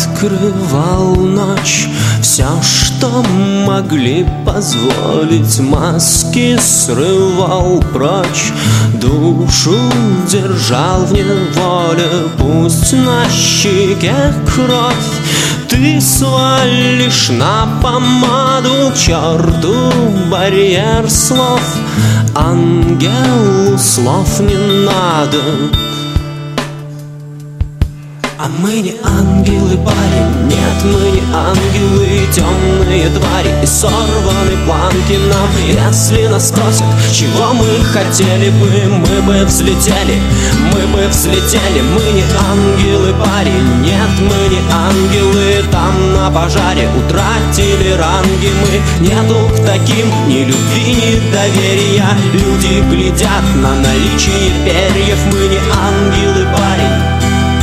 открывал ночь. Все, что могли позволить, маски срывал прочь. Душу держал в неволе, пусть на щеке кровь. Ты свалишь на помаду к черту барьер слов. Ангелу слов не надо. А мы не ангелы, парень, нет, мы не ангелы, темные твари и сорваны планки нам. Если нас спросят, чего мы хотели бы, мы бы взлетели, мы бы взлетели. Мы не ангелы, парень, нет, мы не ангелы, там на пожаре утратили ранги мы. Нету к таким ни любви, ни доверия, люди глядят на наличие перьев. Мы не ангелы, парень.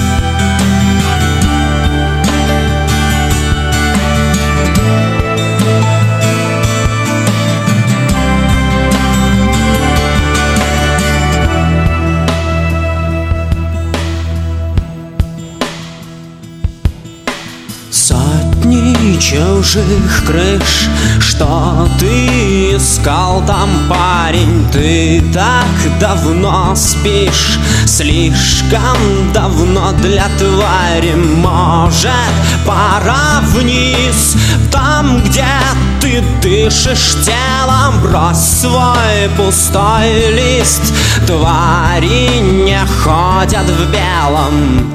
Сотни чужих крыш, что ты искал там, парень? Ты так давно спишь, слишком давно для твари. Может, пора вниз, там, где ты дышишь телом, брось свой пустой лист. Твари не ходят в белом.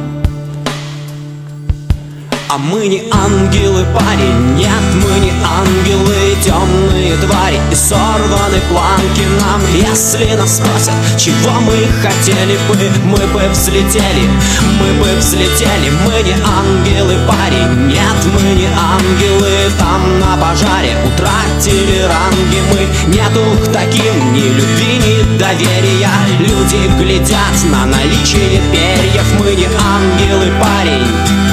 А мы не ангелы, парень, нет, мы не ангелы, темные твари и сорваны планки нам. Если нас спросят, чего мы хотели бы, мы бы взлетели, мы бы взлетели. Мы не ангелы, парень, нет, мы не ангелы, там на пожаре утратили ранги мы. Нету к таким ни любви, ни доверия, люди глядят на наличие перьев. Мы не ангелы, парень.